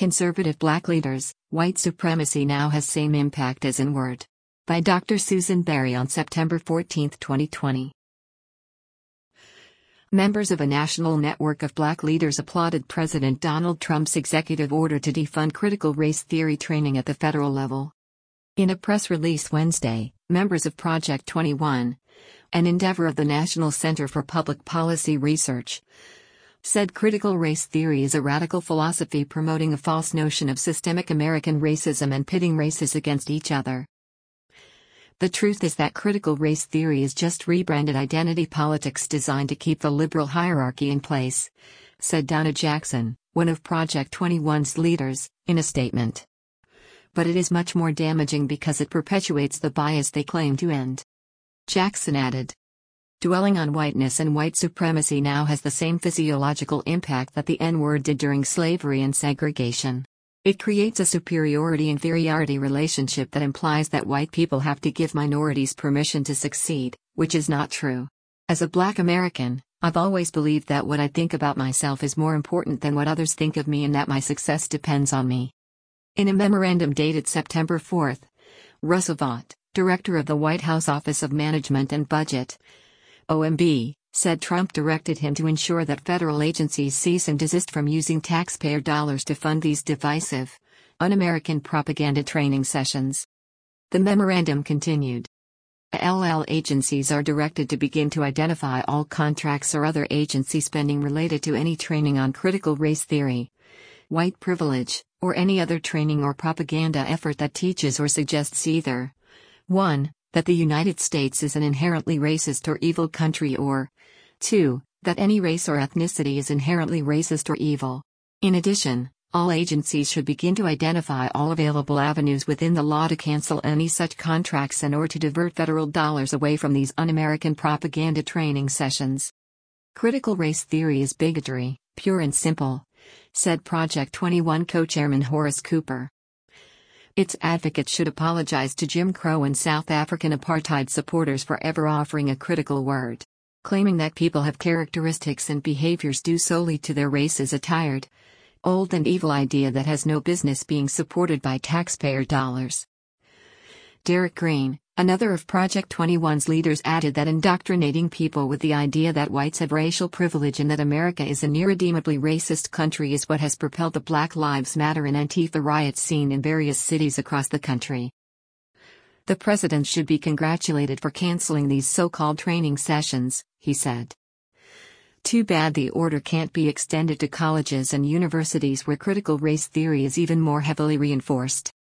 Conservative Black Leaders, White Supremacy Now Has Same Impact as in Word. By Dr. Susan Berry on September 14, 2020. Members of a national network of black leaders applauded President Donald Trump's executive order to defund critical race theory training at the federal level. In a press release Wednesday, members of Project 21, an endeavor of the National Center for Public Policy Research, said critical race theory is a radical philosophy promoting a false notion of systemic American racism and pitting races against each other. The truth is that critical race theory is just rebranded identity politics designed to keep the liberal hierarchy in place, said Donna Jackson, one of Project 21's leaders, in a statement. But it is much more damaging because it perpetuates the bias they claim to end. Jackson added. Dwelling on whiteness and white supremacy now has the same physiological impact that the N-word did during slavery and segregation. It creates a superiority-inferiority relationship that implies that white people have to give minorities permission to succeed, which is not true. As a black American, I've always believed that what I think about myself is more important than what others think of me and that my success depends on me. In a memorandum dated September 4, Russell Vought, director of the White House Office of Management and Budget, OMB, said Trump directed him to ensure that federal agencies cease and desist from using taxpayer dollars to fund these divisive, un-American propaganda training sessions. The memorandum continued. LL agencies are directed to begin to identify all contracts or other agency spending related to any training on critical race theory, white privilege, or any other training or propaganda effort that teaches or suggests either 1. That the United States is an inherently racist or evil country, or 2. That any race or ethnicity is inherently racist or evil. In addition, all agencies should begin to identify all available avenues within the law to cancel any such contracts and or to divert federal dollars away from these un-American propaganda training sessions. Critical race theory is bigotry, pure and simple, said Project 21 co-chairman Horace Cooper. Its advocates should apologize to Jim Crow and South African apartheid supporters for ever offering a critical word. Claiming that people have characteristics and behaviors due solely to their race is a tired, old and evil idea that has no business being supported by taxpayer dollars. Derek Green, another of Project 21's leaders, added that indoctrinating people with the idea that whites have racial privilege and that America is an irredeemably racist country is what has propelled the Black Lives Matter and Antifa riots seen in various cities across the country. The president should be congratulated for canceling these so-called training sessions, he said. Too bad the order can't be extended to colleges and universities where critical race theory is even more heavily reinforced.